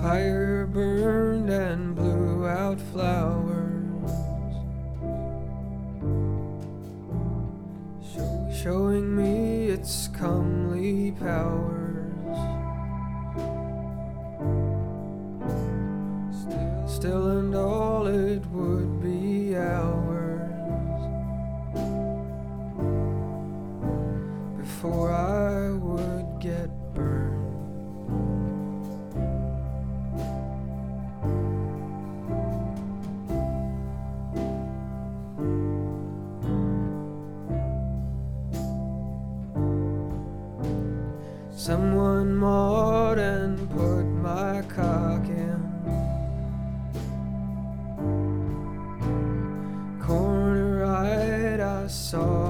Fire burned and blew out flowers, showing me its comely powers. Still and all it would be ours before I would get burned. Someone mauled and put my cock in. Corner right, I saw